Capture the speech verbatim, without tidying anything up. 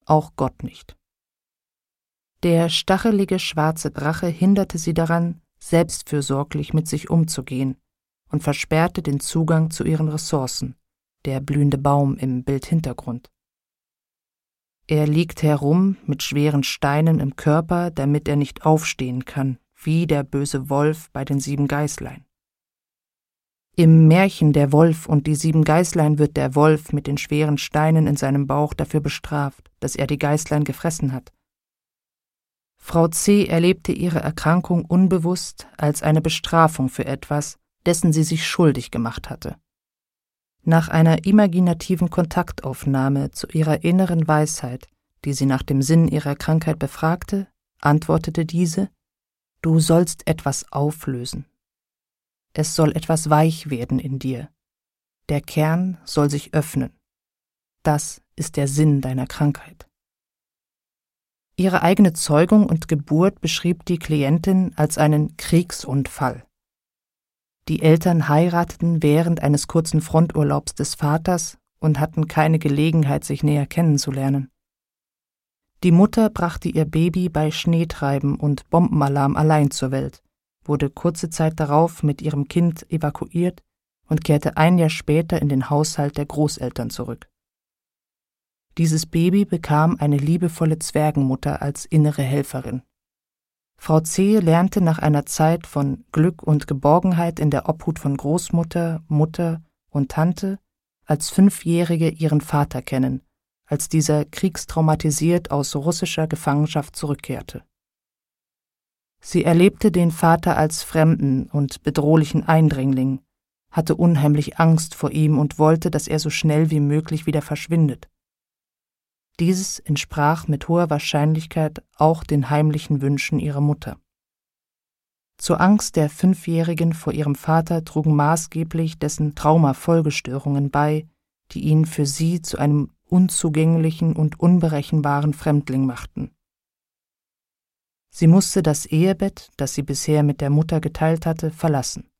auch Gott nicht. Der stachelige schwarze Drache hinderte sie daran, selbstfürsorglich mit sich umzugehen und versperrte den Zugang zu ihren Ressourcen, der blühende Baum im Bildhintergrund. Er liegt herum mit schweren Steinen im Körper, damit er nicht aufstehen kann, wie der böse Wolf bei den sieben Geißlein. Im Märchen Der Wolf und die sieben Geißlein wird der Wolf mit den schweren Steinen in seinem Bauch dafür bestraft, dass er die Geißlein gefressen hat. Frau C. erlebte ihre Erkrankung unbewusst als eine Bestrafung für etwas, dessen sie sich schuldig gemacht hatte. Nach einer imaginativen Kontaktaufnahme zu ihrer inneren Weisheit, die sie nach dem Sinn ihrer Krankheit befragte, antwortete diese: »Du sollst etwas auflösen. Es soll etwas weich werden in dir. Der Kern soll sich öffnen. Das ist der Sinn deiner Krankheit.« Ihre eigene Zeugung und Geburt beschrieb die Klientin als einen Kriegsunfall. Die Eltern heirateten während eines kurzen Fronturlaubs des Vaters und hatten keine Gelegenheit, sich näher kennenzulernen. Die Mutter brachte ihr Baby bei Schneetreiben und Bombenalarm allein zur Welt, wurde kurze Zeit darauf mit ihrem Kind evakuiert und kehrte ein Jahr später in den Haushalt der Großeltern zurück. Dieses Baby bekam eine liebevolle Zwergenmutter als innere Helferin. Frau C. lernte nach einer Zeit von Glück und Geborgenheit in der Obhut von Großmutter, Mutter und Tante als Fünfjährige ihren Vater kennen, als dieser kriegstraumatisiert aus russischer Gefangenschaft zurückkehrte. Sie erlebte den Vater als fremden und bedrohlichen Eindringling, hatte unheimlich Angst vor ihm und wollte, dass er so schnell wie möglich wieder verschwindet. Dieses entsprach mit hoher Wahrscheinlichkeit auch den heimlichen Wünschen ihrer Mutter. Zur Angst der Fünfjährigen vor ihrem Vater trugen maßgeblich dessen Traumafolgestörungen bei, die ihn für sie zu einem unzugänglichen und unberechenbaren Fremdling machten. Sie musste das Ehebett, das sie bisher mit der Mutter geteilt hatte, verlassen.